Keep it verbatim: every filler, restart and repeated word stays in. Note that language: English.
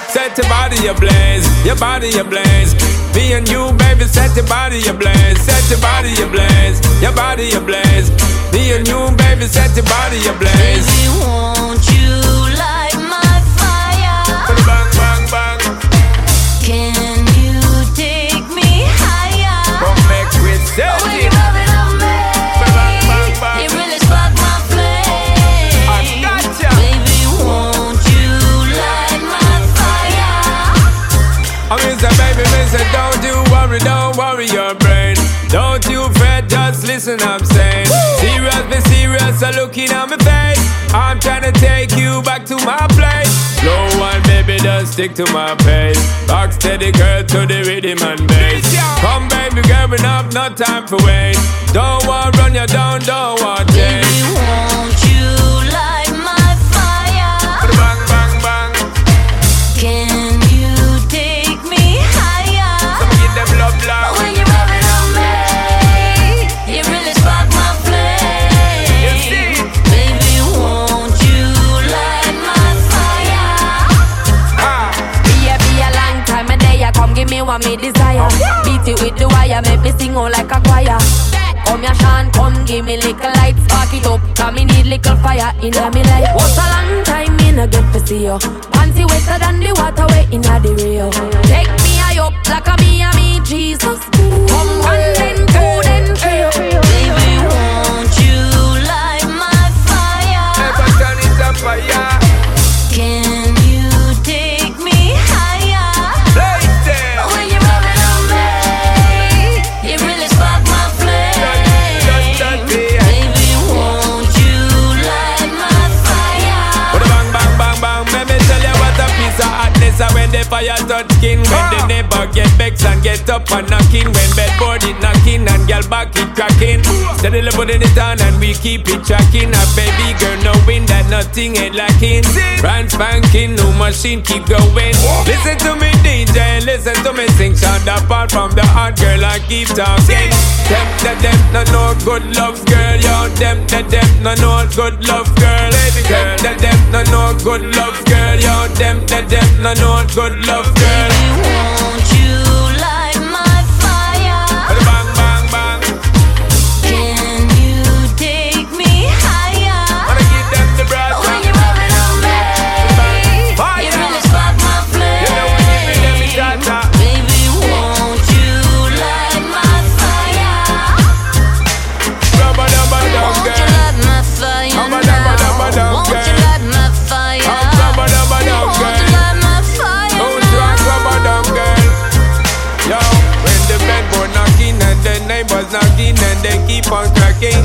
Set your body ablaze, your body ablaze. Me and you, baby, set your body ablaze. Set your body ablaze, your body ablaze. Me and you, baby, set your body ablaze. Baby, won't you light my fire? Bang, bang, bang. Can you take me higher? Come make we set When it. you rub it on me, Bang, bang, bang. it really spark my flame. I gotcha. Baby, won't you light my fire? I mean, say, baby, me say, don't you worry, don't worry your brain. Don't you fret, just listen, I'm saying. Serious, be serious, so looking at my face. I'm trying to take you back to my place. Slow one, baby, just stick to my pace. Rock steady, girl, to the rhythm and bass. Come, baby, girl, we have no time for wait. Don't want run you down, don't want change. Baby, won't you light my fire? Bang, bang, bang. Can you take me higher? Come get them love, love. When you rub it on me, it really spark my flame. You see? Baby, won't you light my fire? Ah. Be a, be a long time a day, come give me what me desire. Beat it with the wire, make me sing all like a choir. Come here, Sean, come give me little light, spark it up, cause me need little fire in me life. What's a long time me no get to see you? Panty wetter than the water way in the Rio. Take me high up like a me and me Jesus. Come one then two then three. Baby, won't you light my fire? Never turn it up fire. Can you take me higher? Right there. When you rub it on me, it really spark my flame. Dun, dun, dun, dun. Baby, won't you light my fire? But bang, bang, bang, bang. Let me tell you what a piece of hotness. And when the fire touch skin, when the neighbor get vexed and get up and knocking, when bedboard it knocking and girl back it cracking. Steadily putting it on and we keep it tracking. A baby girl knowing that nothing ain't lacking. Brand spanking, new machine keep going. Listen to me D J, listen to me sing. Sound apart from the hot girl and keep talking. Them, them, them, no no good love girl. Yo, them, them, them, no no good love girl. Baby girl, them, them, no no good love girl. Yo, them, them, them, no no good love girl. Baby, won't you light my fire? Bang, bang, bang. Can you take me higher? Wanna give them the brush. When you rub it on me, Fire. it really spark my flame. You know when you give them the cha-cha. Baby, won't you light my fire? Rubber, rubber, dub, Won't you girl. light my fire Rubber, now? rubber, rubber, dub, Won't girl. you light my fire? Rubber, rubber, dub, Won't girl. you light my fire Don't now? drag rubber, dub, girl. Yo, when the bedboard knocking and the neighbors knocking and they keep on cracking.